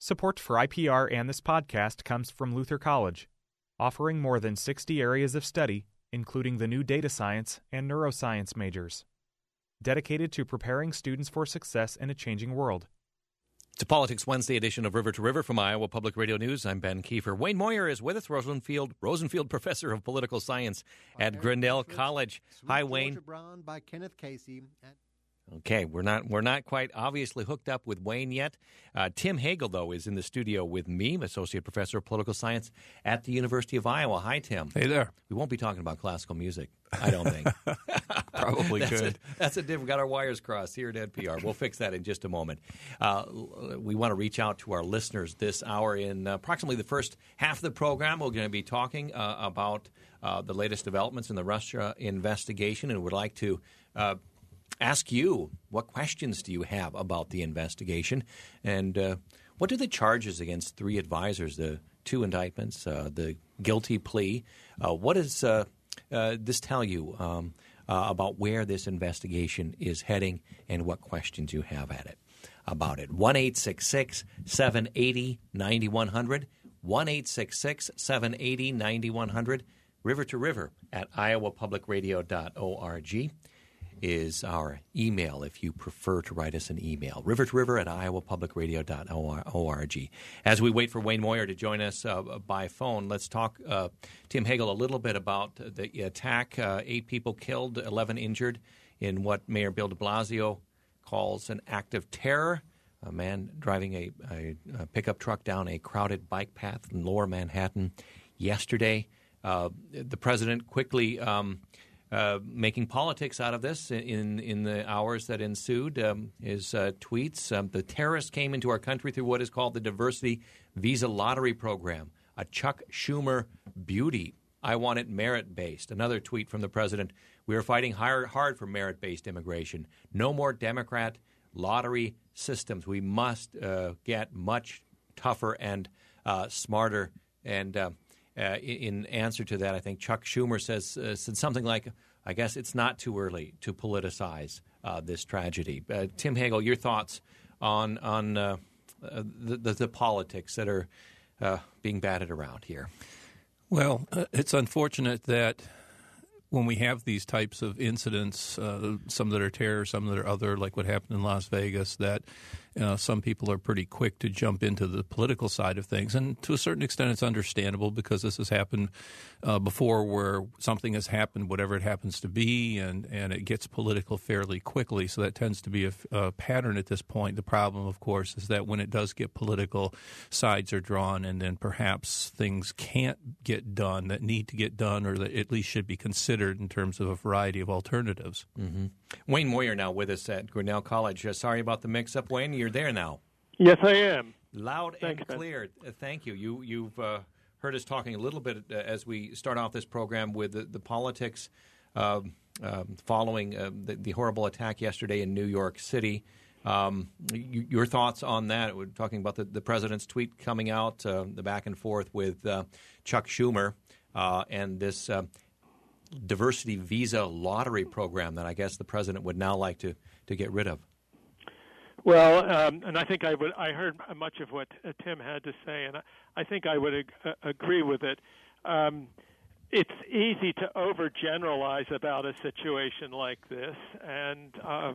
Support for IPR and this podcast comes from Luther College, offering more than 60 areas of study, including the new data science and neuroscience majors, dedicated to preparing students for success in a changing world. It's a Politics Wednesday edition of River to River from Iowa Public Radio News. I'm Ben Kiefer. Wayne Moyer is with us, Rosenfield Professor of Political Science at Grinnell College. Hi, Wayne. Brown by Kenneth Casey. Okay, we're not quite obviously hooked up with Wayne yet. Tim Hagel, though, is in the studio with me, Associate Professor of Political Science at the University of Iowa. Hi, Tim. Hey there. We won't be talking about classical music, I don't think. Probably could. That's a different. We got our wires crossed here at NPR. We'll fix that in just a moment. We want to reach out to our listeners this hour. In approximately the first half of the program, we're going to be talking about the latest developments in the Russia investigation, and would like to ask you, what questions do you have about the investigation? And what are the charges against three advisors, the two indictments, the guilty plea? What does this tell you about where this investigation is heading and what questions you have about it? 1-866-780-9100, 1-866-780-9100, river to river at iowapublicradio.org. is our email if you prefer to write us an email. River to river at iowapublicradio.org. As we wait for Wayne Moyer to join us by phone, let's talk, Tim Hagel, a little bit about the attack. 8 people killed, 11 injured in what Mayor Bill de Blasio calls an act of terror. A man driving a pickup truck down a crowded bike path in lower Manhattan yesterday. The president quickly making politics out of this in the hours that ensued. His tweets, the terrorists came into our country through what is called the Diversity Visa Lottery Program, a Chuck Schumer beauty. I want it merit-based. Another tweet from the president, we are fighting hard for merit-based immigration. No more Democrat lottery systems. We must get much tougher and smarter. And in answer to that, I think Chuck Schumer said something like, I guess it's not too early to politicize this tragedy. Tim Hagel, your thoughts on the politics that are being batted around here? Well, it's unfortunate that when we have these types of incidents, some that are terror, some that are other, like what happened in Las Vegas, that some people are pretty quick to jump into the political side of things. And to a certain extent, it's understandable because this has happened before, where something has happened, whatever it happens to be, and it gets political fairly quickly. So that tends to be a pattern at this point. The problem, of course, is that when it does get political, sides are drawn, and then perhaps things can't get done that need to get done, or that at least should be considered in terms of a variety of alternatives. Mm-hmm. Wayne Moyer now with us at Grinnell College. Sorry about the mix-up, Wayne. You're there now. Yes, I am. Loud and clear. Thank you. You've heard us talking a little bit as we start off this program with the politics following the horrible attack yesterday in New York City. Your thoughts on that? We're talking about the president's tweet coming out, the back and forth with Chuck Schumer, and this diversity visa lottery program that I guess the president would now like to get rid of. Well, and I think I heard much of what Tim had to say, and I think I would agree with it. It's easy to overgeneralize about a situation like this, and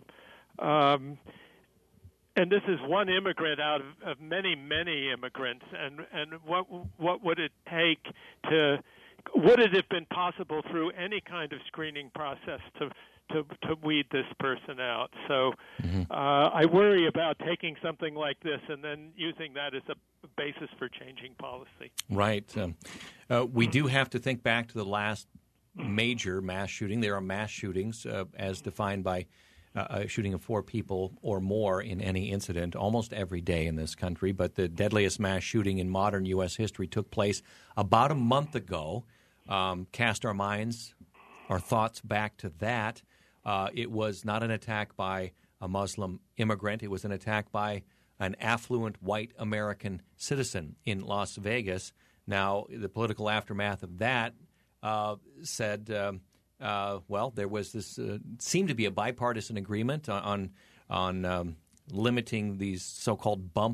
this is one immigrant out of many, many immigrants. And what would it take to? Would it have been possible through any kind of screening process to weed this person out? So I worry about taking something like this and then using that as a basis for changing policy. Right. We do have to think back to the last major mass shooting. There are mass shootings as defined by a shooting of 4 people or more in any incident almost every day in this country. But the deadliest mass shooting in modern U.S. history took place about a month ago. Cast our minds, our thoughts back to that. It was not an attack by a Muslim immigrant. It was an attack by an affluent white American citizen in Las Vegas. Now, the political aftermath of that said, well, there was this seemed to be a bipartisan agreement on limiting these so-called bump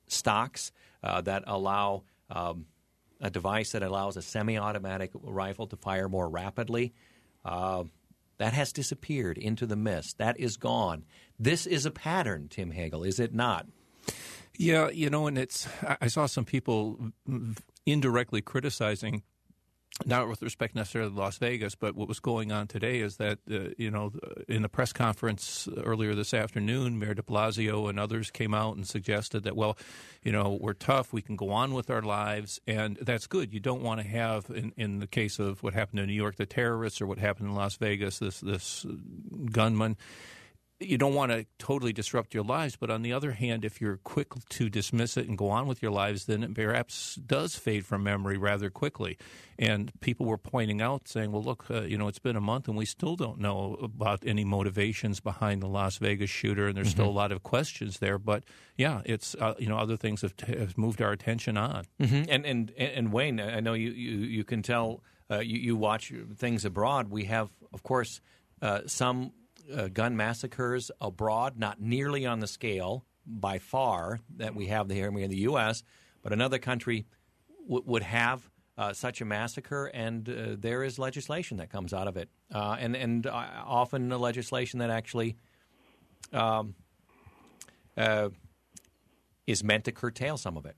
stocks that allow a device that allows a semi-automatic rifle to fire more rapidly. That has disappeared into the mist. That is gone. This is a pattern, Tim Hagel, is it not? Yeah, and I saw some people indirectly criticizing, not with respect necessarily to Las Vegas, but what was going on today is that, in the press conference earlier this afternoon, Mayor de Blasio and others came out and suggested that, we're tough, we can go on with our lives, and that's good. You don't want to have, in the case of what happened in New York, the terrorists, or what happened in Las Vegas, this gunman. You don't want to totally disrupt your lives, but on the other hand, if you're quick to dismiss it and go on with your lives, then it perhaps does fade from memory rather quickly. And people were pointing out, saying, well, look, it's been a month and we still don't know about any motivations behind the Las Vegas shooter, and there's still a lot of questions there. But, yeah, it's, other things have moved our attention on. Mm-hmm. And Wayne, I know you can tell, you watch things abroad. We have, of course, some gun massacres abroad, not nearly on the scale by far that we have here in the U.S., but another country would have such a massacre, and there is legislation that comes out of it, and often the legislation that actually is meant to curtail some of it.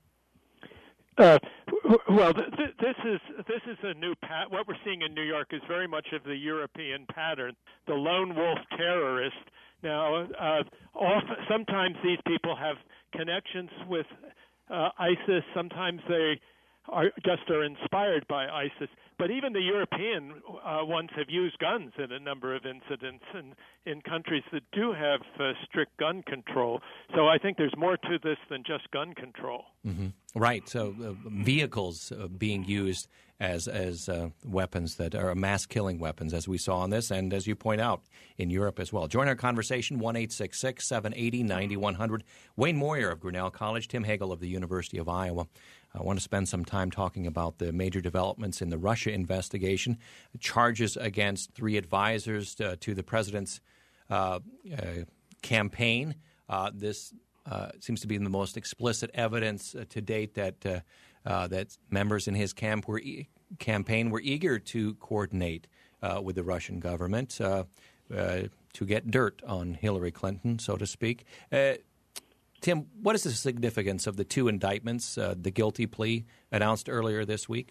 Well, this is a new what we're seeing in New York is very much of the European pattern, the lone wolf terrorist. Now, sometimes these people have connections with ISIS. Sometimes they are inspired by ISIS. But even the European ones have used guns in a number of incidents in countries that do have strict gun control. So I think there's more to this than just gun control. Mm-hmm. Right. So vehicles being used as weapons that are mass-killing weapons, as we saw on this, and as you point out, in Europe as well. Join our conversation, 1-866-780-9100. Wayne Moyer of Grinnell College, Tim Hagel of the University of Iowa. I want to spend some time talking about the major developments in the Russia investigation, charges against 3 advisors to the president's campaign. This seems to be the most explicit evidence to date that members in his campaign were eager to coordinate with the Russian government to get dirt on Hillary Clinton, so to speak. Tim, what is the significance of the 2 indictments, the guilty plea announced earlier this week?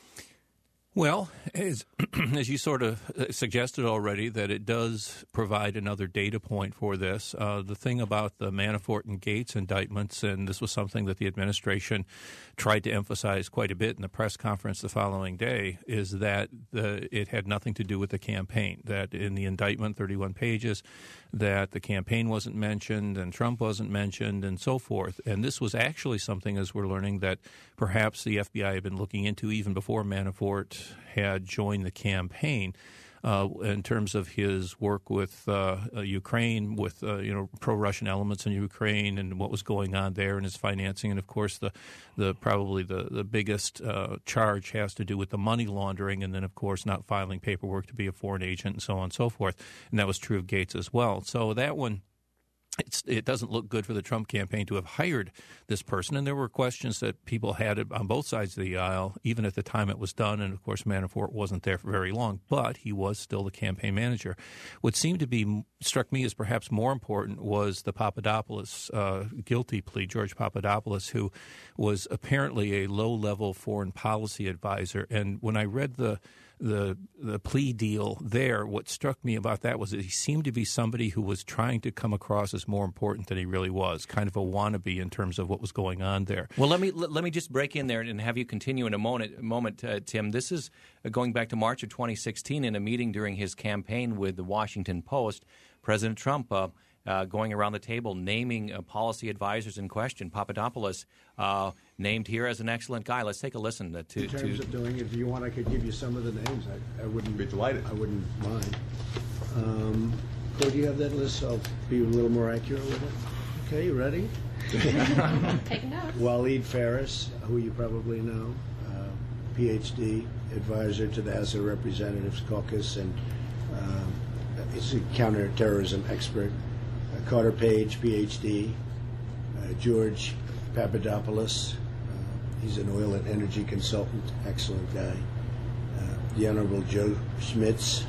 Well, as you sort of suggested already, that it does provide another data point for this. The thing about the Manafort and Gates indictments, and this was something that the administration tried to emphasize quite a bit in the press conference the following day, is that it had nothing to do with the campaign, that in the indictment, 31 pages, that the campaign wasn't mentioned and Trump wasn't mentioned and so forth. And this was actually something, as we're learning, that perhaps the FBI had been looking into even before Manafort had joined the campaign, in terms of his work with Ukraine, with pro-Russian elements in Ukraine, and what was going on there, and his financing. And of course, probably the biggest charge has to do with the money laundering, and then of course not filing paperwork to be a foreign agent, and so on and so forth. And that was true of Gates as well. So that one, it doesn't look good for the Trump campaign to have hired this person. And there were questions that people had on both sides of the aisle, even at the time it was done. And, of course, Manafort wasn't there for very long, but he was still the campaign manager. What seemed to be struck me as perhaps more important was the Papadopoulos guilty plea, George Papadopoulos, who was apparently a low-level foreign policy advisor. And when I read the plea deal there, what struck me about that was that he seemed to be somebody who was trying to come across as more important than he really was, kind of a wannabe in terms of what was going on there. Well, let me just break in there and have you continue in a moment, Tim. This is going back to March of 2016 in a meeting during his campaign with the Washington Post. President Trump going around the table naming policy advisors in question. Papadopoulos named here as an excellent guy. Let's take a listen to. In terms of doing it, if you want, I could give you some of the names. I wouldn't be delighted. I wouldn't mind. Cole, do you have that list? I'll be a little more accurate with it. Okay, you ready? Take notes. Waleed Faris, who you probably know, PhD, advisor to the House of Representatives caucus, and is a counterterrorism expert. Carter Page, PhD. George Papadopoulos. He's an oil and energy consultant, excellent guy. The Honorable Joe Schmitz,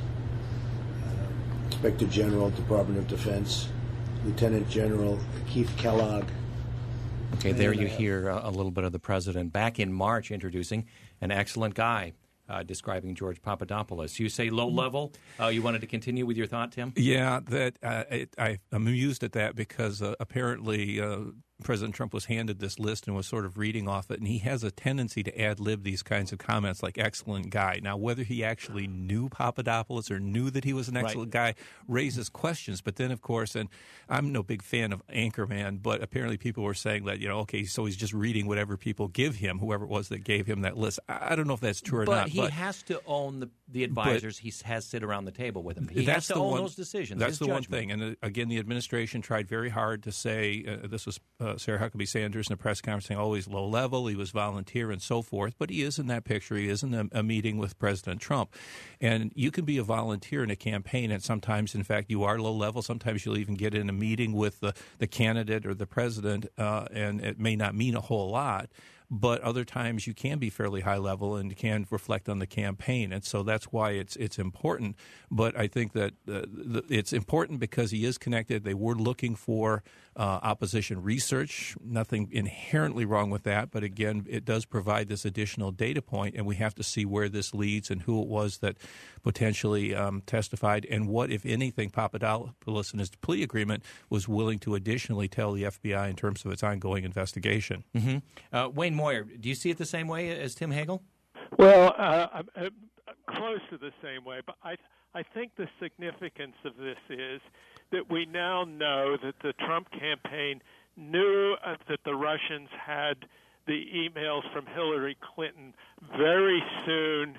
Inspector General, Department of Defense. Lieutenant General Keith Kellogg. Okay, there you hear a little bit of the president back in March introducing an excellent guy, describing George Papadopoulos. You say low level. You wanted to continue with your thought, Tim? Yeah, that I'm amused at that because apparently President Trump was handed this list and was sort of reading off it, and he has a tendency to ad-lib these kinds of comments like excellent guy. Now, whether he actually knew Papadopoulos or knew that he was an excellent guy raises questions. But then, of course, and I'm no big fan of Anchorman, but apparently people were saying that, okay, so he's just reading whatever people give him, whoever it was that gave him that list. I don't know if that's true or not. But he has to own the advisors he has sit around the table with him. He has to own those decisions. That's the one thing. And again, the administration tried very hard to say, this was Sarah Huckabee Sanders in a press conference saying always low level, he was volunteer and so forth, but he is in that picture. He is in a meeting with President Trump. And you can be a volunteer in a campaign, and sometimes, in fact, you are low level. Sometimes you'll even get in a meeting with the candidate or the president, and it may not mean a whole lot. But other times you can be fairly high level and can reflect on the campaign, and so that's why it's important. But I think that it's important because he is connected. They were looking for opposition research. Nothing inherently wrong with that, but again, it does provide this additional data point, and we have to see where this leads and who it was that potentially testified, and what, if anything, Papadopoulos in his plea agreement was willing to additionally tell the FBI in terms of its ongoing investigation. Mm-hmm. Wayne Moyer, do you see it the same way as Tim Hagel? Well, I'm close to the same way, but I think the significance of this is that we now know that the Trump campaign knew that the Russians had the emails from Hillary Clinton very soon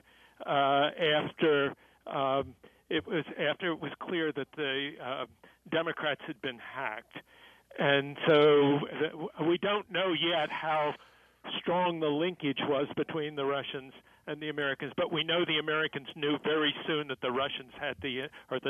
after it was clear that the Democrats had been hacked. And so we don't know yet how strong the linkage was between the Russians and the Americans, but we know the Americans knew very soon that the Russians had the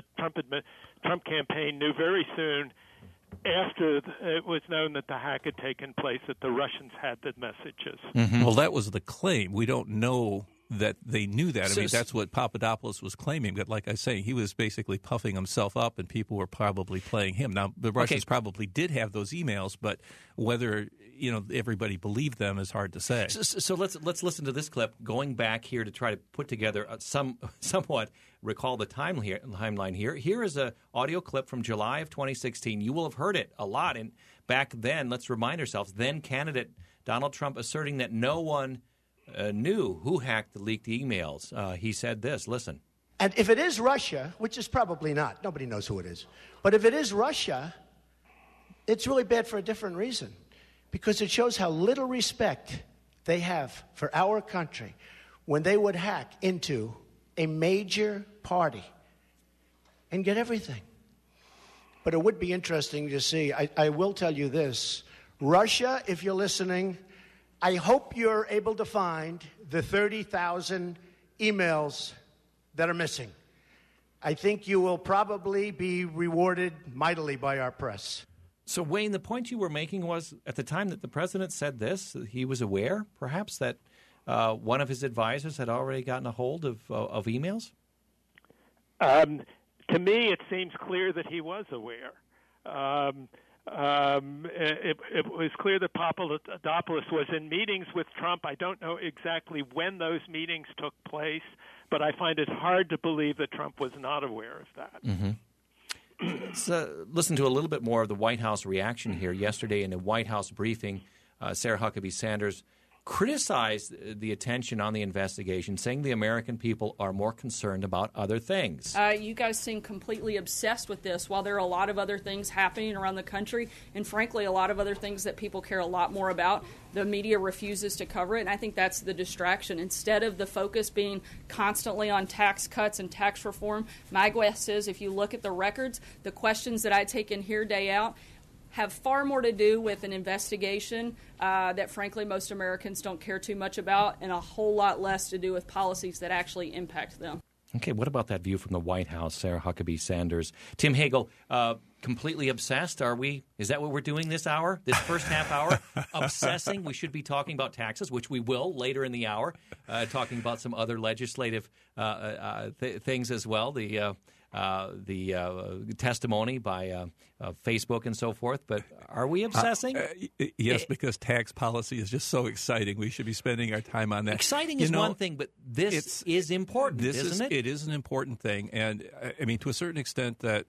Trump campaign knew very soon after it was known that the hack had taken place that the Russians had the messages. Mm-hmm. Well, that was the claim. We don't know that they knew that. I mean, that's what Papadopoulos was claiming. But like I say, he was basically puffing himself up, and people were probably playing him. Now, the Russians probably did have those emails, but whether everybody believed them is hard to say. So let's listen to this clip, going back here to try to put together somewhat recall the timeline here. Here is an audio clip from July of 2016. You will have heard it a lot. And back then, let's remind ourselves, then candidate Donald Trump asserting that no one knew who hacked the leaked emails. He said this, listen. And if it is Russia, which is probably not, nobody knows who it is, but if it is Russia, it's really bad for a different reason, because it shows how little respect they have for our country when they would hack into a major party and get everything. But it would be interesting to see. I will tell you this. Russia, if you're listening, I hope you're able to find the 30,000 emails that are missing. I think you will probably be rewarded mightily by our press. So, Wayne, the point you were making was at the time that the president said this, he was aware, perhaps, that one of his advisors had already gotten a hold of emails? To me, it seems clear that he was aware. It was clear that Papadopoulos was in meetings with Trump. I don't know exactly when those meetings took place, but I find it hard to believe that Trump was not aware of that. Mm-hmm. Let's listen to a little bit more of the White House reaction here. Yesterday in a White House briefing, Sarah Huckabee Sanders criticized the attention on the investigation, saying the American people are more concerned about other things. You guys seem completely obsessed with this, while there are a lot of other things happening around the country, and frankly, a lot of other things that people care a lot more about. The media refuses to cover it, and I think that's the distraction. Instead of the focus being constantly on tax cuts and tax reform, my guess is if you look at the records, the questions that I take in here day out have far more to do with an investigation that, frankly, most Americans don't care too much about, and a whole lot less to do with policies that actually impact them. Okay, what about that view from the White House, Sarah Huckabee Sanders? Tim Hagel, completely obsessed? Are we? Is that what we're doing this hour, this first half hour? Obsessing? We should be talking about taxes, which we will later in the hour, talking about some other legislative things as well, the testimony by Facebook and so forth. But are we obsessing? Yes, because tax policy is just so exciting. We should be spending our time on that. Exciting is one thing, but this is important, isn't it? It is an important thing. And, I mean, to a certain extent that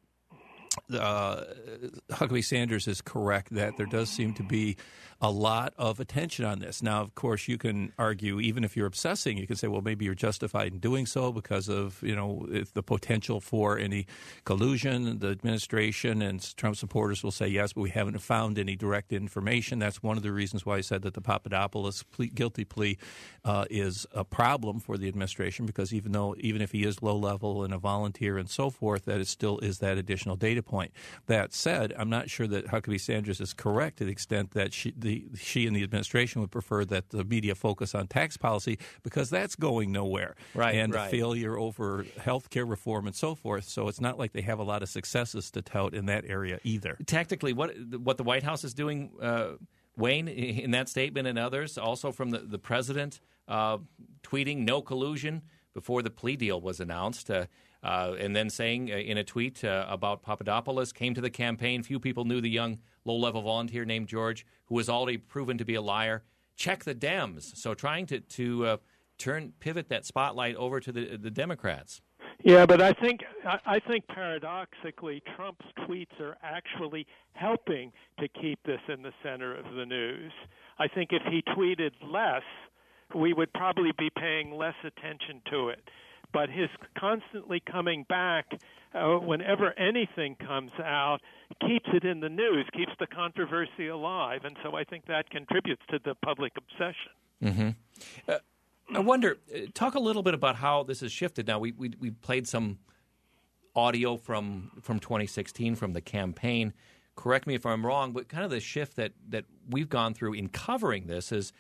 Huckabee Sanders is correct that there does seem to be a lot of attention on this. Now, of course, you can argue, even if you're obsessing, you can say, well, maybe you're justified in doing so because of, the potential for any collusion. The administration and Trump supporters will say yes, but we haven't found any direct information. That's one of the reasons why I said that the Papadopoulos guilty plea is a problem for the administration, because even if he is low level and a volunteer and so forth, that it still is that additional data point. That said, I'm not sure that Huckabee Sanders is correct to the extent that she and the administration would prefer that the media focus on tax policy, because that's going nowhere. And the failure over health care reform and so forth. So it's not like they have a lot of successes to tout in that area either. Tactically, what the White House is doing, Wayne, in that statement and others, also from the president tweeting no collusion before the plea deal was announced, and then saying in a tweet about Papadopoulos, came to the campaign. Few people knew the young low-level volunteer named George, who was already proven to be a liar. Check the Dems. So trying to pivot that spotlight over to the Democrats. Yeah, but I think paradoxically, Trump's tweets are actually helping to keep this in the center of the news. I think if he tweeted less, we would probably be paying less attention to it. But his constantly coming back whenever anything comes out keeps it in the news, keeps the controversy alive, and so I think that contributes to the public obsession. Mm-hmm. I wonder, talk a little bit about how this has shifted. Now, we played some audio from 2016 from the campaign. Correct me if I'm wrong, but kind of the shift that we've gone through in covering this is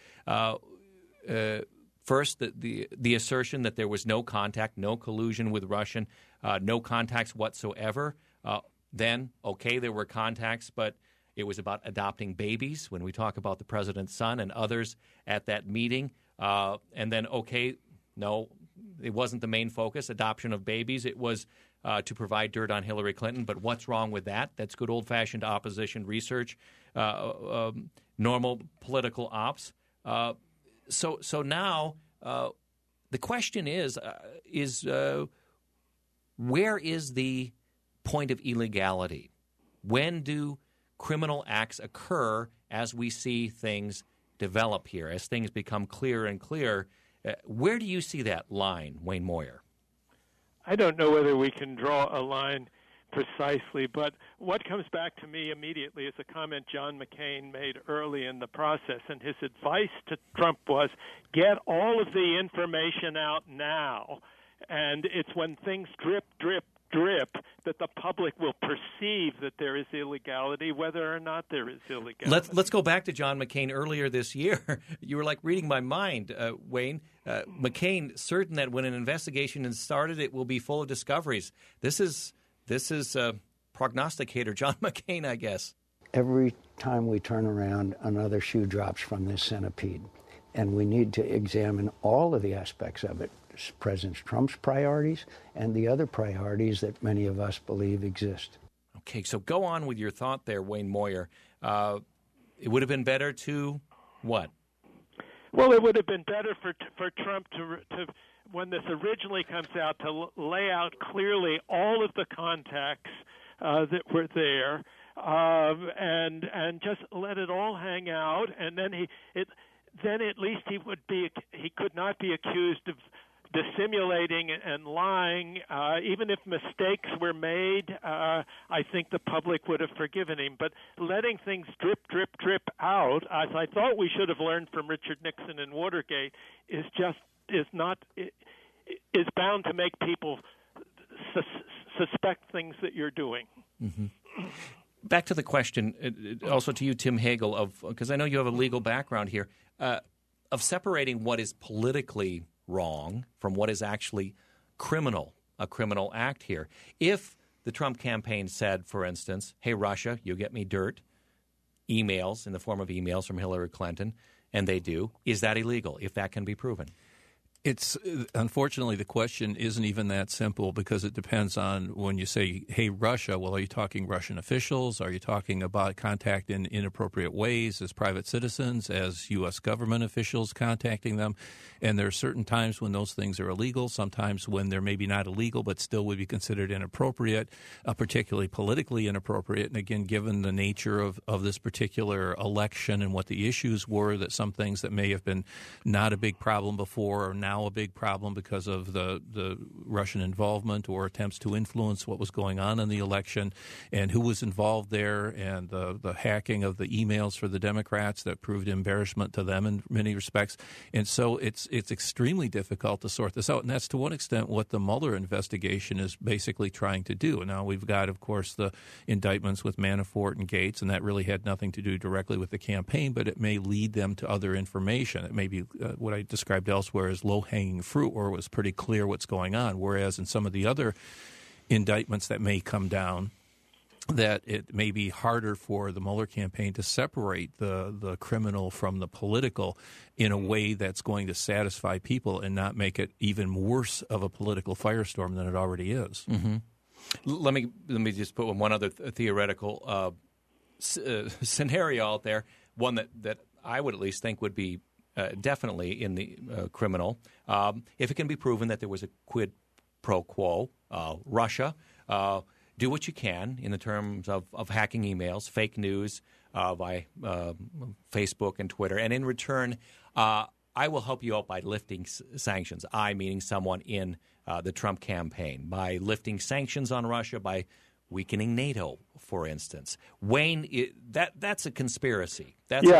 first, the assertion that there was no contact, no collusion with Russian, no contacts whatsoever. Then, okay, there were contacts, but it was about adopting babies when we talk about the president's son and others at that meeting. And then, okay, no, it wasn't the main focus, adoption of babies. It was to provide dirt on Hillary Clinton. But what's wrong with that? That's good old-fashioned opposition research, normal political ops. So now the question is where is the point of illegality? When do criminal acts occur as we see things develop here, as things become clearer and clearer? Where do you see that line, Wayne Moyer? I don't know whether we can draw a line precisely, but what comes back to me immediately is a comment John McCain made early in the process, and his advice to Trump was, get all of the information out now, and it's when things drip, drip, drip that the public will perceive that there is illegality, whether or not there is illegality. Let's go back to John McCain earlier this year. You were like reading my mind, Wayne. McCain, certain that when an investigation is started, it will be full of discoveries. This is prognosticator John McCain, I guess. Every time we turn around, another shoe drops from this centipede. And we need to examine all of the aspects of it, President Trump's priorities and the other priorities that many of us believe exist. Okay, so go on with your thought there, Wayne Moyer. It would have been better to what? Well, it would have been better for Trump to when this originally comes out, to lay out clearly all of the contacts that were there, and just let it all hang out, and then then at least he could not be accused of dissimulating and lying. Even if mistakes were made, I think the public would have forgiven him. But letting things drip, drip, drip out, as I thought we should have learned from Richard Nixon and Watergate, is bound to make people suspect things that you're doing. Mm-hmm. Back to the question, also to you, Tim Hagel, because I know you have a legal background here, of separating what is politically wrong from what is actually criminal, a criminal act here. If the Trump campaign said, for instance, hey, Russia, you get me dirt, emails in the form of emails from Hillary Clinton, and they do, is that illegal if that can be proven? It's unfortunately the question isn't even that simple because it depends on when you say, hey, Russia, well, are you talking Russian officials? Are you talking about contact in inappropriate ways as private citizens, as U.S. government officials contacting them? And there are certain times when those things are illegal, sometimes when they're maybe not illegal but still would be considered inappropriate, particularly politically inappropriate. And again, given the nature of this particular election and what the issues were, that some things that may have been not a big problem before are now a big problem because of the Russian involvement or attempts to influence what was going on in the election and who was involved there, and the hacking of the emails for the Democrats that proved embarrassment to them in many respects. And so it's extremely difficult to sort this out. And that's to one extent what the Mueller investigation is basically trying to do. Now we've got, of course, the indictments with Manafort and Gates, and that really had nothing to do directly with the campaign, but it may lead them to other information. It may be what I described elsewhere as low-hanging fruit, or it was pretty clear what's going on, whereas in some of the other indictments that may come down, that it may be harder for the Mueller campaign to separate the criminal from the political in a way that's going to satisfy people and not make it even worse of a political firestorm than it already is. Mm-hmm. Let me just put one other theoretical scenario out there, one that I would at least think would be definitely in the criminal. If it can be proven that there was a quid pro quo, Russia, do what you can in the terms of hacking emails, fake news by Facebook and Twitter, and in return, I will help you out by lifting sanctions. I, meaning someone in the Trump campaign, by lifting sanctions on Russia, by weakening NATO, for instance. Wayne, that's a conspiracy.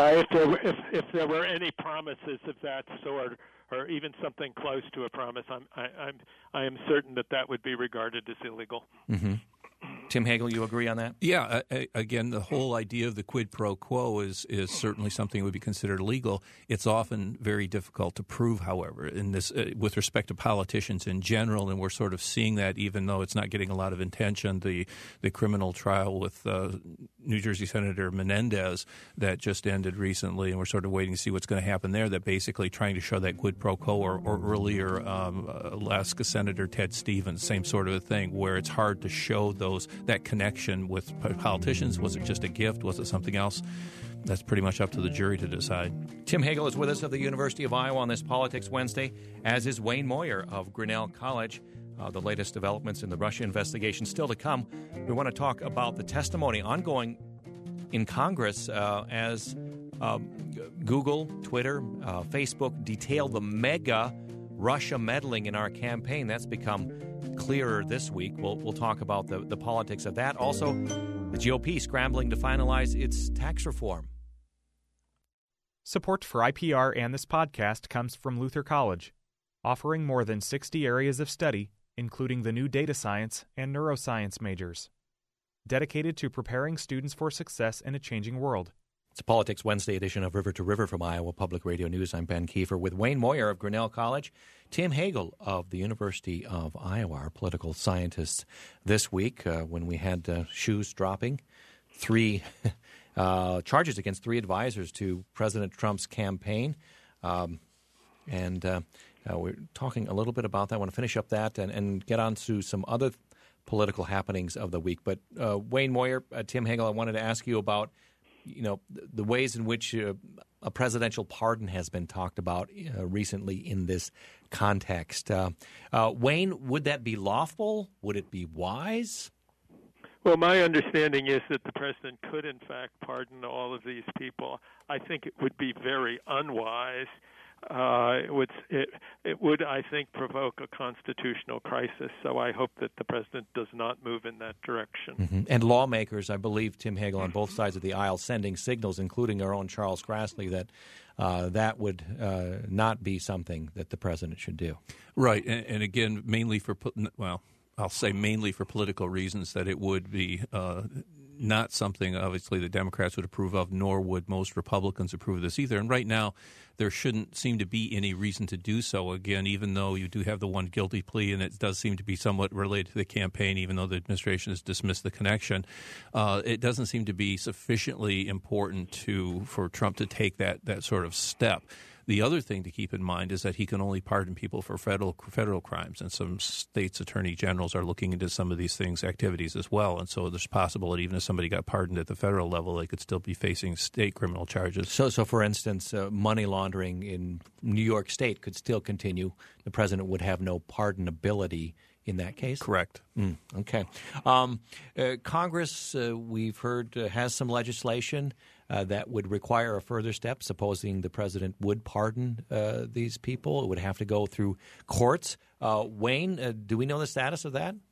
If there were any promises of that sort, or even something close to a promise, I am certain that would be regarded as illegal. Mm-hmm. Tim Hagel, you agree on that? Yeah. Again, the whole idea of the quid pro quo is certainly something that would be considered illegal. It's often very difficult to prove, however, in this with respect to politicians in general, and we're sort of seeing that even though it's not getting a lot of attention. The criminal trial with New Jersey Senator Menendez that just ended recently, and we're sort of waiting to see what's going to happen there, that basically trying to show that quid pro quo, or earlier Alaska Senator Ted Stevens, same sort of a thing, where it's hard to show that connection with politicians. Was it just a gift? Was it something else? That's pretty much up to the jury to decide. Tim Hagel is with us of the University of Iowa on this Politics Wednesday, as is Wayne Moyer of Grinnell College. The latest developments in the Russia investigation still to come. We want to talk about the testimony ongoing in Congress as Google, Twitter, Facebook detail the mega Russia meddling in our campaign. That's become clearer this week. We'll talk about the politics of that. Also, the GOP scrambling to finalize its tax reform. Support for IPR and this podcast comes from Luther College, offering more than 60 areas of study, including the new data science and neuroscience majors, dedicated to preparing students for success in a changing world. It's a Politics Wednesday edition of River to River from Iowa Public Radio News. I'm Ben Kiefer with Wayne Moyer of Grinnell College, Tim Hagel of the University of Iowa, our political scientists this week when we had shoes dropping. 3 charges against 3 advisors to President Trump's campaign. We're talking a little bit about that. I want to finish up that and get on to some other political happenings of the week. But Wayne Moyer, Tim Hagel, I wanted to ask you about the ways in which a presidential pardon has been talked about recently in this context. Wayne, would that be lawful? Would it be wise? Well, my understanding is that the president could, in fact, pardon all of these people. I think it would be very unwise. It would, I think, provoke a constitutional crisis. So I hope that the president does not move in that direction. Mm-hmm. And lawmakers, I believe, Tim Hagel, on both sides of the aisle, sending signals, including our own Charles Grassley, that that would not be something that the president should do. Right. And again, mainly for political reasons, that it would be not something, obviously, the Democrats would approve of, nor would most Republicans approve of this either. And right now, there shouldn't seem to be any reason to do so. Again, even though you do have the one guilty plea, and it does seem to be somewhat related to the campaign, even though the administration has dismissed the connection, it doesn't seem to be sufficiently important for Trump to take that sort of step. The other thing to keep in mind is that he can only pardon people for federal crimes, and some states' attorney generals are looking into some of these activities as well. And so there's possible that even if somebody got pardoned at the federal level, they could still be facing state criminal charges. So for instance, money laundering in New York State could still continue. The president would have no pardonability in that case? Correct. Okay. Congress, we've heard, has some legislation that would require a further step. Supposing the president would pardon these people, it would have to go through courts. Wayne, do we know the status of that?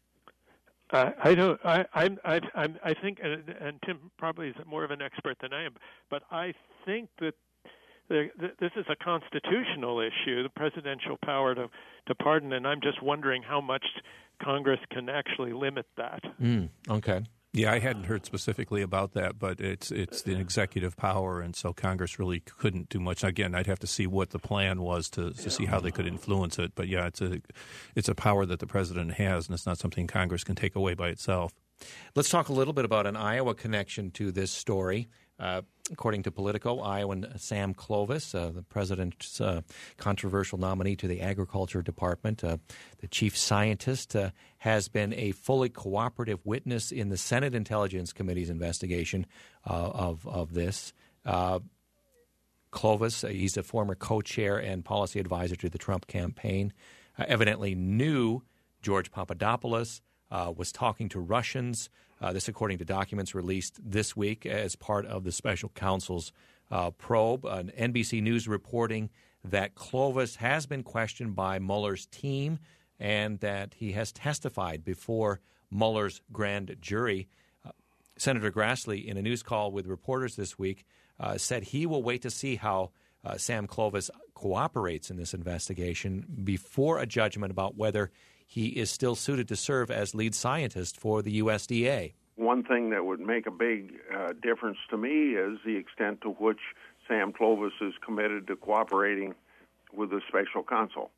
I don't. I think, and Tim probably is more of an expert than I am, but I think that this is a constitutional issue, the presidential power to pardon, and I'm just wondering how much Congress can actually limit that. Okay. Yeah, I hadn't heard specifically about that, but it's the executive power, and so Congress really couldn't do much. Again, I'd have to see what the plan was to see how they could influence it. But yeah, it's a power that the president has, and it's not something Congress can take away by itself. Let's talk a little bit about an Iowa connection to this story. According to Politico, Iowan Sam Clovis, the president's controversial nominee to the Agriculture Department, the chief scientist, has been a fully cooperative witness in the Senate Intelligence Committee's investigation of this. Clovis, he's a former co-chair and policy advisor to the Trump campaign, evidently knew George Papadopoulos, was talking to Russians. This according to documents released this week as part of the special counsel's probe. An NBC News reporting that Clovis has been questioned by Mueller's team and that he has testified before Mueller's grand jury. Senator Grassley, in a news call with reporters this week, said he will wait to see how Sam Clovis cooperates in this investigation before a judgment about whether he is still suited to serve as lead scientist for the USDA. One thing that would make a big difference to me is the extent to which Sam Clovis is committed to cooperating with the special counsel.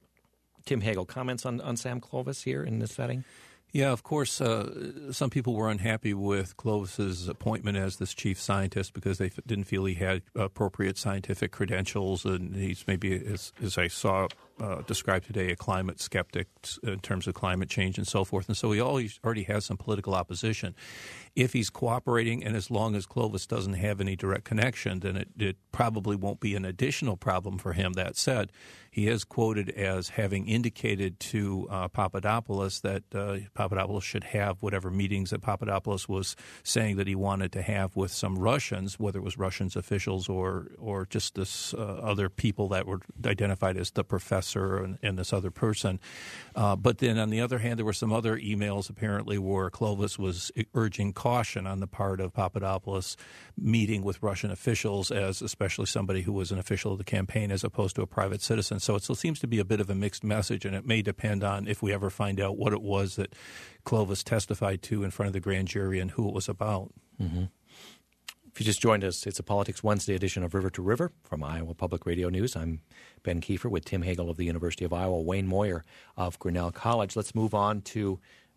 Tim Hagel, comments on Sam Clovis here in this setting? Yeah, of course, some people were unhappy with Clovis's appointment as this chief scientist because they didn't feel he had appropriate scientific credentials, and he's maybe, as I saw described today, a climate skeptic in terms of climate change and so forth. And so he already has some political opposition. If he's cooperating, and as long as Clovis doesn't have any direct connection, then it probably won't be an additional problem for him. That said, he is quoted as having indicated to Papadopoulos that Papadopoulos should have whatever meetings that Papadopoulos was saying that he wanted to have with some Russians, whether it was Russians officials or just this other people that were identified as the professor and this other person. But then on the other hand, there were some other emails apparently where Clovis was urging caution on the part of Papadopoulos meeting with Russian officials, as especially somebody who was an official of the campaign as opposed to a private citizen. So it still seems to be a bit of a mixed message, and it may depend on if we ever find out what it was that Clovis testified to in front of the grand jury and who it was about. Mm-hmm. If you just joined us, it's a Politics Wednesday edition of River to River from Iowa Public Radio News. I'm Ben Kiefer with Tim Hagel of the University of Iowa, Wayne Moyer of Grinnell College. Let's move on to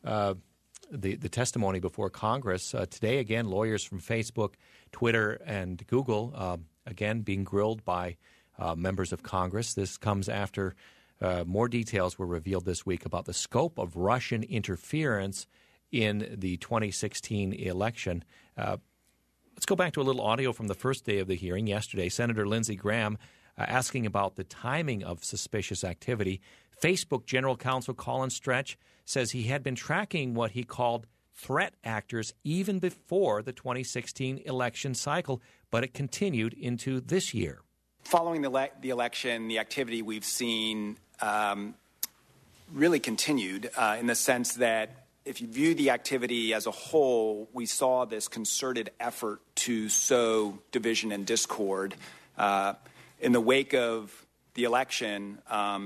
the testimony before Congress. Today, again, lawyers from Facebook, Twitter, and Google, again, being grilled by members of Congress. This comes after more details were revealed this week about the scope of Russian interference in the 2016 election. Let's go back to a little audio from the first day of the hearing yesterday. Senator Lindsey Graham asking about the timing of suspicious activity. Facebook General Counsel Colin Stretch says he had been tracking what he called threat actors even before the 2016 election cycle, but it continued into this year. Following the election, the activity we've seen really continued in the sense that if you view the activity as a whole, we saw this concerted effort to sow division and discord. In the wake of the election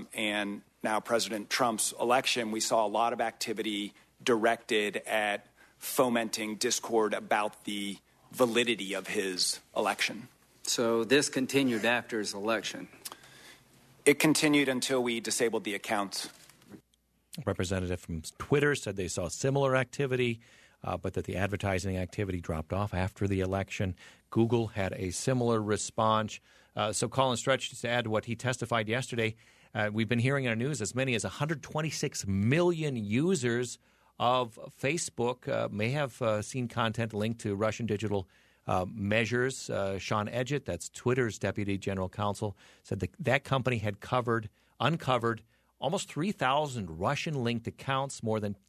and now President Trump's election, we saw a lot of activity directed at fomenting discord about the validity of his election. So this continued after his election? It continued until we disabled the accounts. A representative from Twitter said they saw similar activity, but that the advertising activity dropped off after the election. Google had a similar response. So Colin Stretch, just to add to what he testified yesterday, we've been hearing in our news as many as 126 million users of Facebook may have seen content linked to Russian digital measures. Sean Edgett, that's Twitter's deputy general counsel, said that company had uncovered almost 3,000 Russian-linked accounts, more than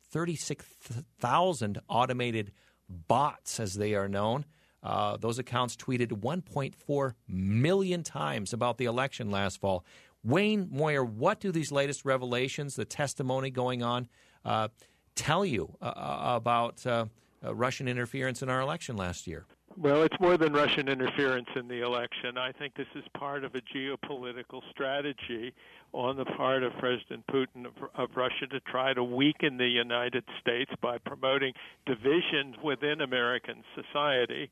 36,000 automated bots, as they are known. Those accounts tweeted 1.4 million times about the election last fall. Wayne Moyer, what do these latest revelations, the testimony going on, tell you about Russian interference in our election last year? Well, it's more than Russian interference in the election. I think this is part of a geopolitical strategy on the part of President Putin of Russia to try to weaken the United States by promoting division within American society.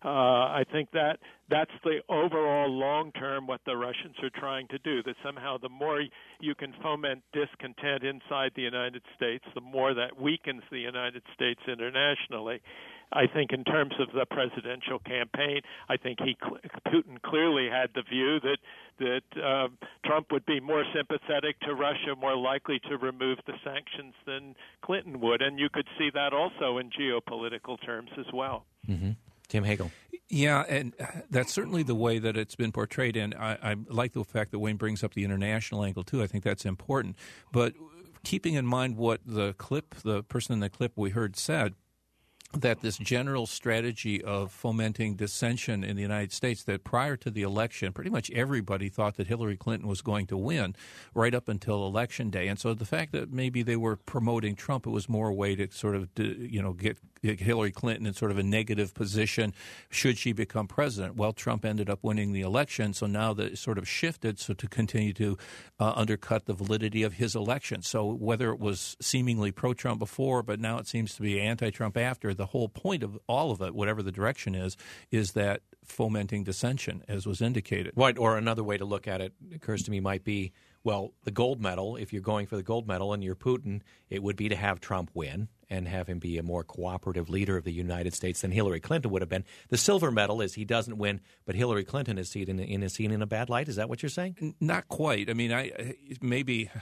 I think that's the overall long-term what the Russians are trying to do, that somehow the more you can foment discontent inside the United States, the more that weakens the United States internationally. I think in terms of the presidential campaign, I think Putin clearly had the view that Trump would be more sympathetic to Russia, more likely to remove the sanctions than Clinton would. And you could see that also in geopolitical terms as well. Mm-hmm. Tim Hagel. Yeah, and that's certainly the way that it's been portrayed, and I like the fact that Wayne brings up the international angle, too. I think that's important. But keeping in mind what the person in the clip we heard said, that this general strategy of fomenting dissension in the United States, that prior to the election, pretty much everybody thought that Hillary Clinton was going to win right up until Election Day. And so the fact that maybe they were promoting Trump, it was more a way to sort of, get Hillary Clinton in sort of a negative position should she become president. Well, Trump ended up winning the election, so now that it sort of shifted so to continue to undercut the validity of his election. So whether it was seemingly pro-Trump before, but now it seems to be anti-Trump after, the whole point of all of it, whatever the direction is that fomenting dissension, as was indicated. Right, or another way to look at it, occurs to me, might be, well, the gold medal, if you're going for the gold medal and you're Putin, it would be to have Trump win and have him be a more cooperative leader of the United States than Hillary Clinton would have been. The silver medal is he doesn't win, but Hillary Clinton is seen in a bad light. Is that what you're saying? Not quite. I mean, maybe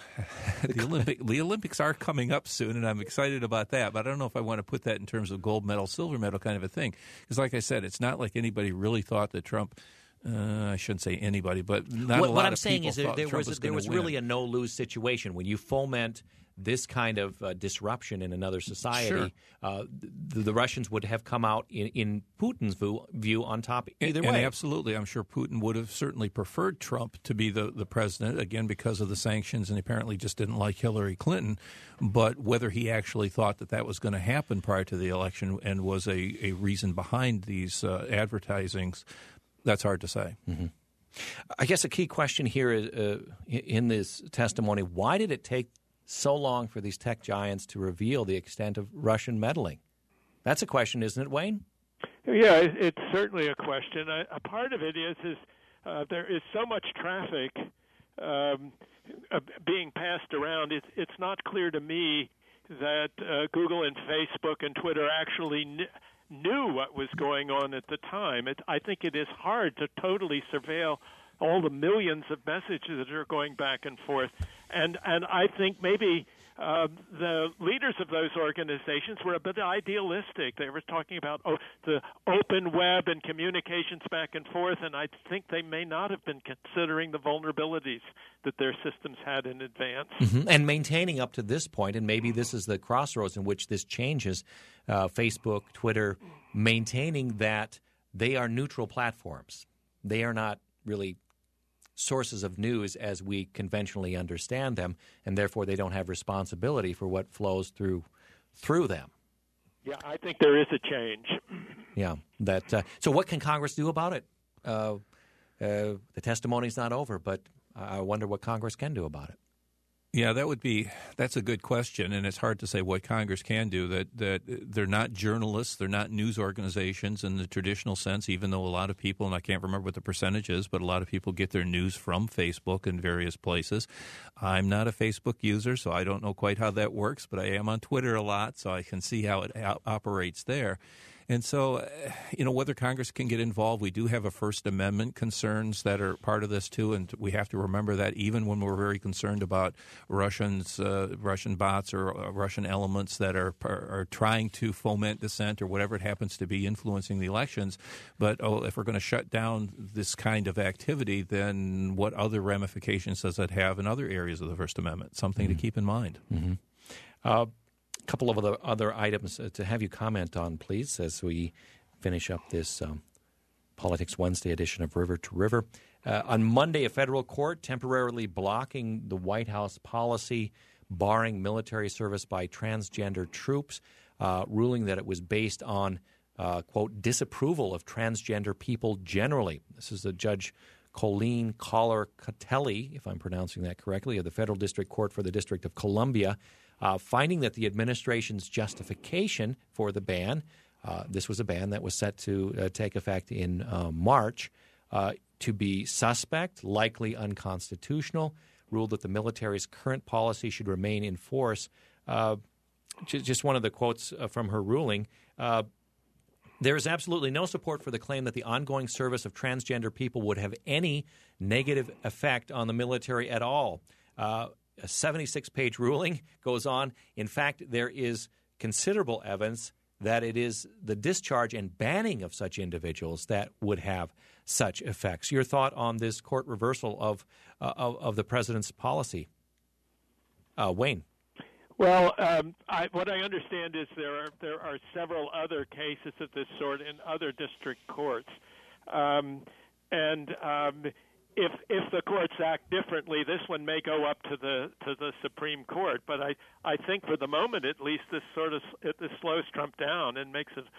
the Olympics are coming up soon, and I'm excited about that. But I don't know if I want to put that in terms of gold medal, silver medal kind of a thing. Because like I said, it's not like anybody really thought that Trump I shouldn't say anybody, but not a lot of people. What I'm saying is there was really a no-lose situation. When you foment this kind of disruption in another society, sure. The Russians would have come out in Putin's view on top either way. And absolutely. I'm sure Putin would have certainly preferred Trump to be the president, again, because of the sanctions, and apparently just didn't like Hillary Clinton. But whether he actually thought that was going to happen prior to the election and was a reason behind these advertisings, that's hard to say. Mm-hmm. I guess a key question here is, in this testimony, why did it take so long for these tech giants to reveal the extent of Russian meddling? That's a question, isn't it, Wayne? Yeah, it's certainly a question. A part of it is there is so much traffic being passed around. It's not clear to me that Google and Facebook and Twitter actually knew what was going on at the time. I think it is hard to totally surveil all the millions of messages that are going back and forth. And I think maybe the leaders of those organizations were a bit idealistic. They were talking about the open web and communications back and forth, and I think they may not have been considering the vulnerabilities that their systems had in advance. Mm-hmm. And maintaining up to this point, and maybe this is the crossroads in which this changes, Facebook, Twitter, maintaining that they are neutral platforms. They are not really sources of news as we conventionally understand them, and therefore they don't have responsibility for what flows through them. Yeah, I think there is a change. Yeah. So what can Congress do about it? The testimony's not over, but I wonder what Congress can do about it. Yeah, that's a good question, and it's hard to say what Congress can do. That they're not journalists, they're not news organizations in the traditional sense, even though a lot of people, and I can't remember what the percentage is, but a lot of people get their news from Facebook and various places. I'm not a Facebook user, so I don't know quite how that works, but I am on Twitter a lot, so I can see how it operates there. And so, whether Congress can get involved, we do have a First Amendment concerns that are part of this, too, and we have to remember that even when we're very concerned about Russian bots or Russian elements that are trying to foment dissent or whatever it happens to be influencing the elections. But, if we're going to shut down this kind of activity, then what other ramifications does that have in other areas of the First Amendment? Something to keep in mind. Mm-hmm. Couple of other items to have you comment on, please, as we finish up this Politics Wednesday edition of River to River. On Monday, a federal court temporarily blocking the White House policy barring military service by transgender troops, ruling that it was based on, quote, disapproval of transgender people generally. This is the Judge Colleen Collar-Catelli, if I'm pronouncing that correctly, of the Federal District Court for the District of Columbia, finding that the administration's justification for the ban, this was a ban that was set to take effect in March, to be suspect, likely unconstitutional, ruled that the military's current policy should remain in force. Just one of the quotes from her ruling, there is absolutely no support for the claim that the ongoing service of transgender people would have any negative effect on the military at all. A 76-page ruling goes on. In fact, there is considerable evidence that it is the discharge and banning of such individuals that would have such effects. Your thought on this court reversal of the president's policy, Wayne? Well, what I understand is there are several other cases of this sort in other district courts, If the courts act differently, this one may go up to the Supreme Court. But I think for the moment, at least, this slows Trump down and makes it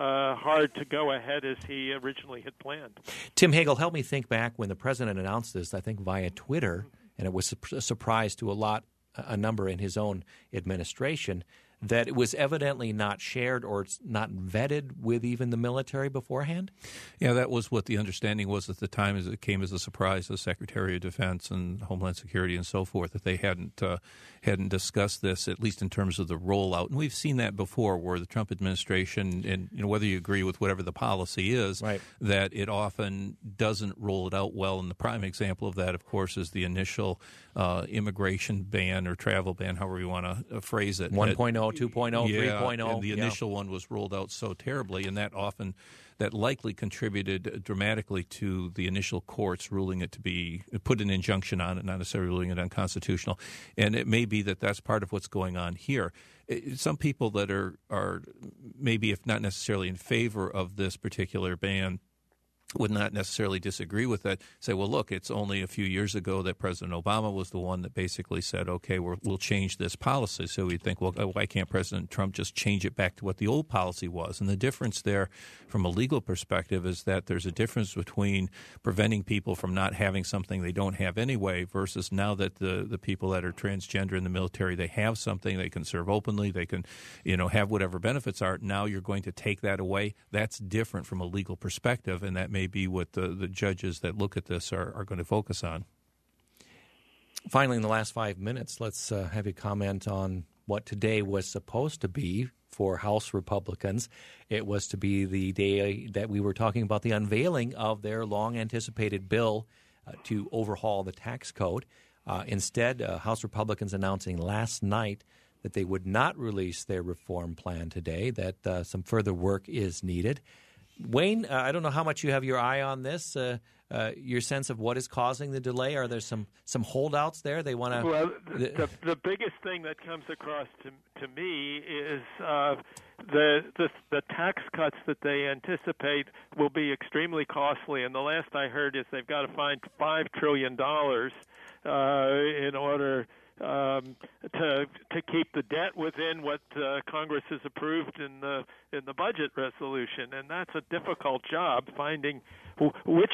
hard to go ahead as he originally had planned. Tim Hagel, help me think back when the president announced this, I think via Twitter, and it was a surprise to a number in his own administration, that it was evidently not shared or not vetted with even the military beforehand? Yeah, that was what the understanding was at the time, as it came as a surprise to the Secretary of Defense and Homeland Security and so forth, that they hadn't discussed this, at least in terms of the rollout. And we've seen that before, where the Trump administration, and whether you agree with whatever the policy is, right, that it often doesn't roll it out well. And the prime example of that, of course, is the initial immigration ban or travel ban, however you want to phrase it. 1.0. 2.0, 3.0. And the initial one was rolled out so terribly, and that likely contributed dramatically to the initial courts ruling it to be, put an injunction on it, not necessarily ruling it unconstitutional. And it may be that that's part of what's going on here. Some people that are maybe, if not necessarily in favor of this particular ban, would not necessarily disagree with that, say, well, look, it's only a few years ago that President Obama was the one that basically said, okay, we'll change this policy. So we'd think, well, why can't President Trump just change it back to what the old policy was? And the difference there from a legal perspective is that there's a difference between preventing people from not having something they don't have anyway versus now that the people that are transgender in the military, they have something, they can serve openly, they can, have whatever benefits are. Now you're going to take that away. That's different from a legal perspective, and that may be what the judges that look at this are going to focus on. Finally, in the last 5 minutes, let's have you comment on what today was supposed to be for House Republicans. It was to be the day that we were talking about the unveiling of their long-anticipated bill to overhaul the tax code. Instead, House Republicans announcing last night that they would not release their reform plan today, that some further work is needed. Wayne, I don't know how much you have your eye on this. Your sense of what is causing the delay? Are there some holdouts there? They want to. Well, the biggest thing that comes across to me is the tax cuts that they anticipate will be extremely costly. And the last I heard is they've got to find $5 trillion in order to keep the debt within what Congress has approved in the budget resolution, and that's a difficult job, finding which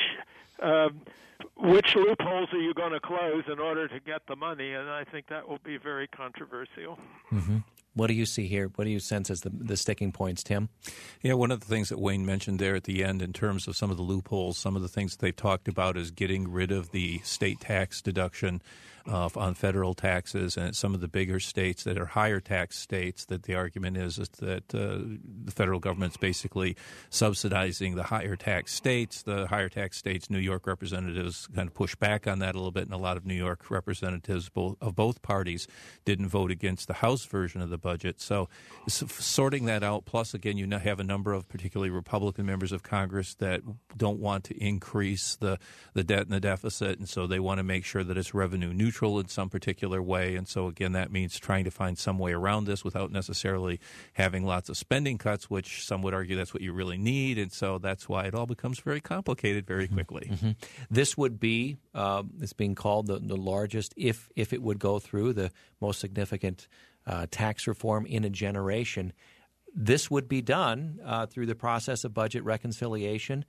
loopholes are you going to close in order to get the money, and I think that will be very controversial. Mm-hmm. What do you see here? What do you sense as the sticking points, Tim? Yeah, one of the things that Wayne mentioned there at the end in terms of some of the loopholes, some of the things that they've talked about is getting rid of the state tax deduction on federal taxes, and some of the bigger states that are higher tax states, that the argument is that the federal government's basically subsidizing the higher tax states. The higher tax states, New York representatives kind of push back on that a little bit, and a lot of New York representatives of both parties didn't vote against the House version of the budget. So sorting that out, plus again, you have a number of particularly Republican members of Congress that don't want to increase the debt and the deficit, and so they want to make sure that it's revenue neutral in some particular way. And so again, that means trying to find some way around this without necessarily having lots of spending cuts, which some would argue that's what you really need. And so that's why it all becomes very complicated very quickly. Mm-hmm. This would be, it's being called the largest, if it would go through, the most significant tax reform in a generation. This would be done through the process of budget reconciliation.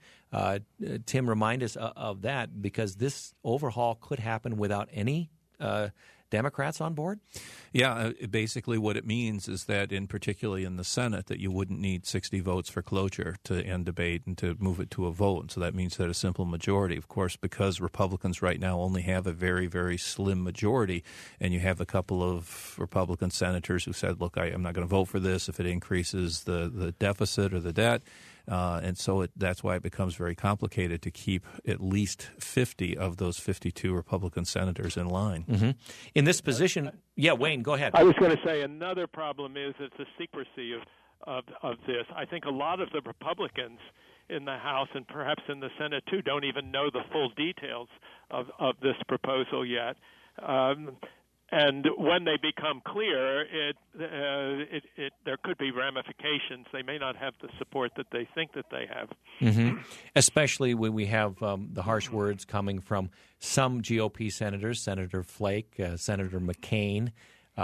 Tim, remind us of that, because this overhaul could happen without any Democrats on board? Yeah, basically what it means is that, particularly in the Senate, that you wouldn't need 60 votes for cloture to end debate and to move it to a vote. And so that means that a simple majority, of course, because Republicans right now only have a very, very slim majority, and you have a couple of Republican senators who said, look, I'm not going to vote for this if it increases the deficit or the debt. And so that's why it becomes very complicated to keep at least 50 of those 52 Republican senators in line. Mm-hmm. In this position, Wayne, go ahead. I was going to say another problem is the secrecy of this. I think a lot of the Republicans in the House and perhaps in the Senate too don't even know the full details of this proposal yet. And when they become clear, there could be ramifications. They may not have the support that they think that they have. Mm-hmm. Especially when we have the harsh words coming from some GOP senators, Senator Flake, Senator McCain,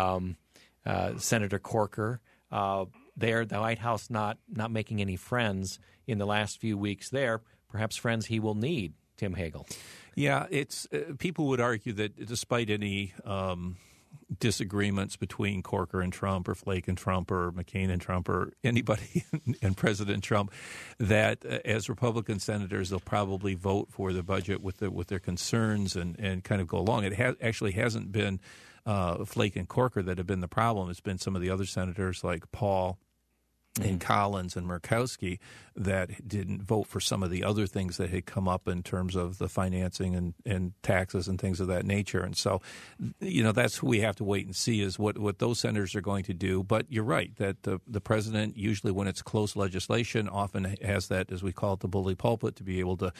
Senator Corker. The White House not making any friends in the last few weeks there, perhaps friends he will need, Tim Hagel. Yeah, it's people would argue that despite any disagreements between Corker and Trump or Flake and Trump or McCain and Trump or anybody and President Trump, that as Republican senators they'll probably vote for the budget with their concerns and kind of go along. It actually hasn't been Flake and Corker that have been the problem. It's been some of the other senators like Paul and Collins and Murkowski that didn't vote for some of the other things that had come up in terms of the financing and taxes and things of that nature. And so, that's who we have to wait and see is what those senators are going to do. But you're right that the president, usually when it's close legislation, often has that, as we call it, the bully pulpit, to be able to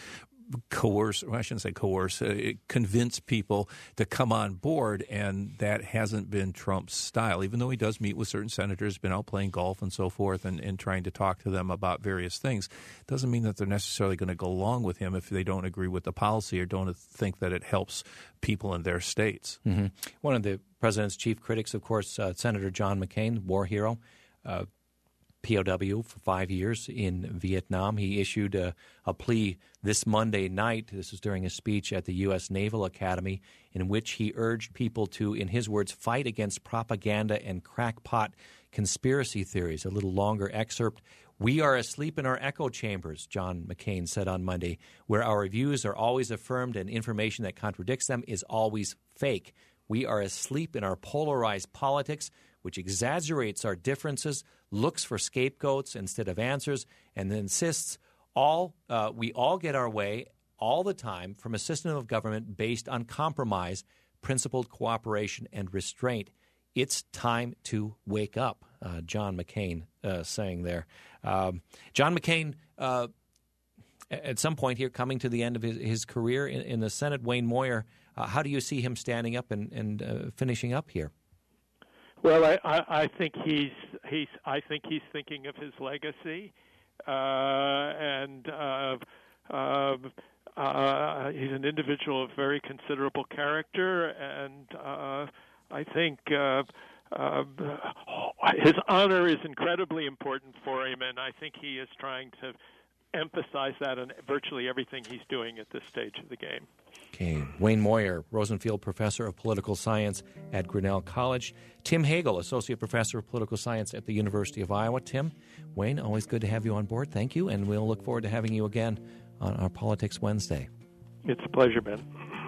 convince people to come on board, and that hasn't been Trump's style. Even though he does meet with certain senators, been out playing golf and so forth, and trying to talk to them about various things, doesn't mean that they're necessarily going to go along with him if they don't agree with the policy or don't think that it helps people in their states. Mm-hmm. One of the president's chief critics, of course, Senator John McCain, war hero, POW for 5 years in Vietnam. He issued a plea this Monday night. This was during a speech at the U.S. Naval Academy in which he urged people to, in his words, fight against propaganda and crackpot conspiracy theories. A little longer excerpt. "We are asleep in our echo chambers," John McCain said on Monday, "where our views are always affirmed and information that contradicts them is always fake. We are asleep in our polarized politics, which exaggerates our differences, looks for scapegoats instead of answers, and insists we all get our way all the time from a system of government based on compromise, principled cooperation, and restraint. It's time to wake up," John McCain saying there. John McCain, at some point here, coming to the end of his career in the Senate, Wayne Moyer, how do you see him standing up and finishing up here? Well, I think he's thinking of his legacy, and he's an individual of very considerable character, and I think his honor is incredibly important for him, and I think he is trying to emphasize that in virtually everything he's doing at this stage of the game. Okay. Wayne Moyer, Rosenfield Professor of Political Science at Grinnell College. Tim Hagel, Associate Professor of Political Science at the University of Iowa. Tim, Wayne, always good to have you on board. Thank you, and we'll look forward to having you again on our Politics Wednesday. It's a pleasure, Ben.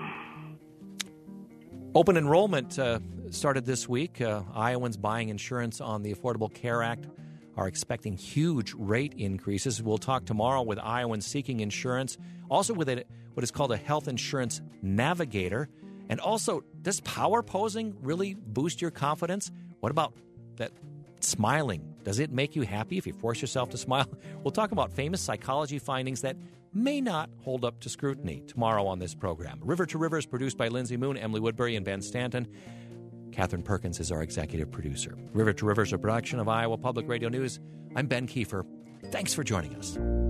Open enrollment started this week. Iowans buying insurance on the Affordable Care Act are expecting huge rate increases. We'll talk tomorrow with Iowans seeking insurance, also with what is called a health insurance navigator. And also, does power posing really boost your confidence? What about that smiling? Does it make you happy if you force yourself to smile? We'll talk about famous psychology findings that may not hold up to scrutiny tomorrow on this program. River to River is produced by Lindsay Moon, Emily Woodbury, and Ben Stanton. Catherine Perkins is our executive producer. River to River is a production of Iowa Public Radio News. I'm Ben Kiefer. Thanks for joining us.